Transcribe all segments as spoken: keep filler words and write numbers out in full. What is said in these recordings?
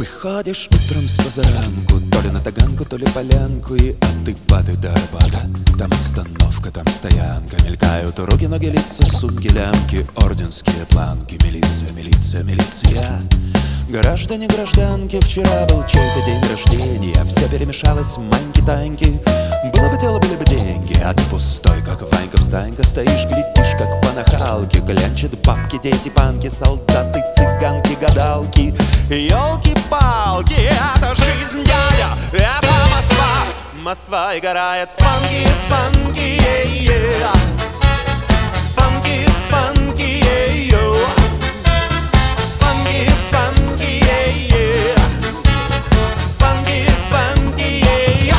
Выходишь утром с позаранку, то ли на таганку, то ли полянку, и от Ипаты до Арбата. Там остановка, там стоянка, мелькают руки, ноги, лица, сумки, лямки, орденские планки. Милиция, милиция, милиция. Граждане, гражданки, вчера был чей-то день рождения. Все перемешалось, маньки-таньки. Было бы дело, были бы деньги, а ты пустой, как Ванька встанька. Стоишь, глядишь, как по нахалке. Клянчат бабки, дети, панки, солдаты, цыганки, гадалки. Ёлки-палки, это жизнь, дядя, это Москва. Москва играет фанки, фанки, е-е. Фанки, фанки, е-йо. Фанки, фанки, е-е. Фанки, фанки, е-йо.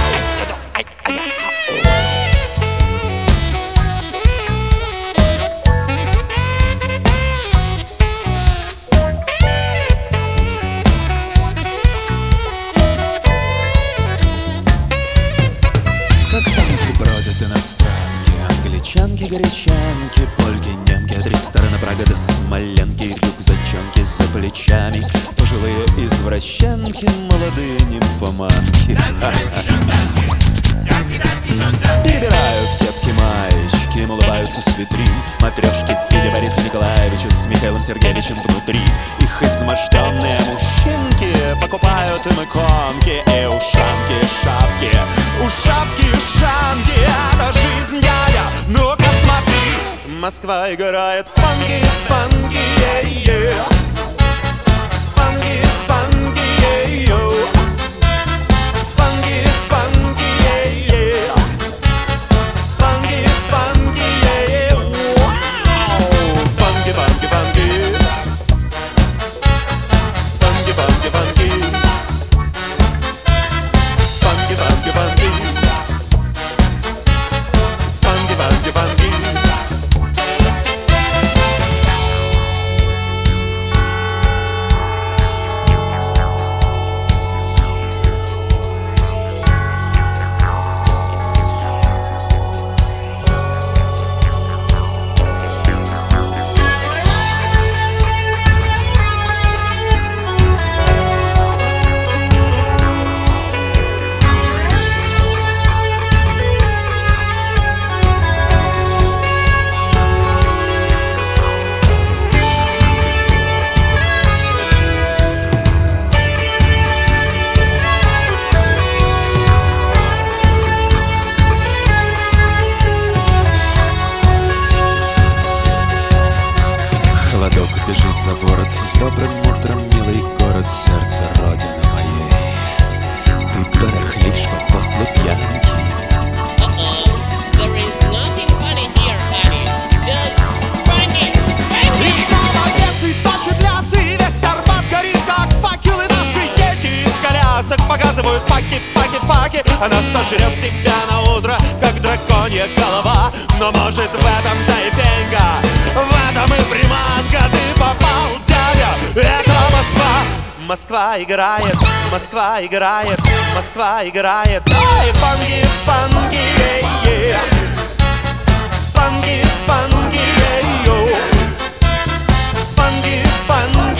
Как танки бродят иностранки, англичанки, горячанки, польки, немки, от ресторана Прага до Смоленки, рюкзачонки за плечами, пожилые извращенки, молодые нимфоманки. Перебирают кепки-маечки, им улыбаются с витрин матрешки в виде Бориса Николаевича с Михаилом Сергеевичем внутри. Их изможденные мужчинки покупают им иконки и ушанки, шапки. Ушапки, ушанки, это жизнь, дядя, ну-ка смотри. Москва играет фанки, фанки, е-е. Фанки, фанки, е-йо. Фанки, фанки, е-е. Фанки, фанки, е-е. Фанки, фанки, фанки. Фанки, фанки, фанки. Фанки, фанки, фанки. Фанки, фанки, фанки. Холодок бежит за ворот. С добрым утром, милый город, сердце родины моей. Ты барахлишь, как после пьянки. И снова бесы точат лясы, весь Арбат горит, как факелы. Наши дети из колясок показывают факи, факи, факи. Она сожрет тебя на утро, как драконья голова. Но может в этом-то и фенька, в этом и приманка. Ты попал, дядя, это Москва. Москва играет, Москва играет, Москва играет. Ай, фанки, фанки, е-е. Фанки, фанки, е-йо. Фанки, фанки.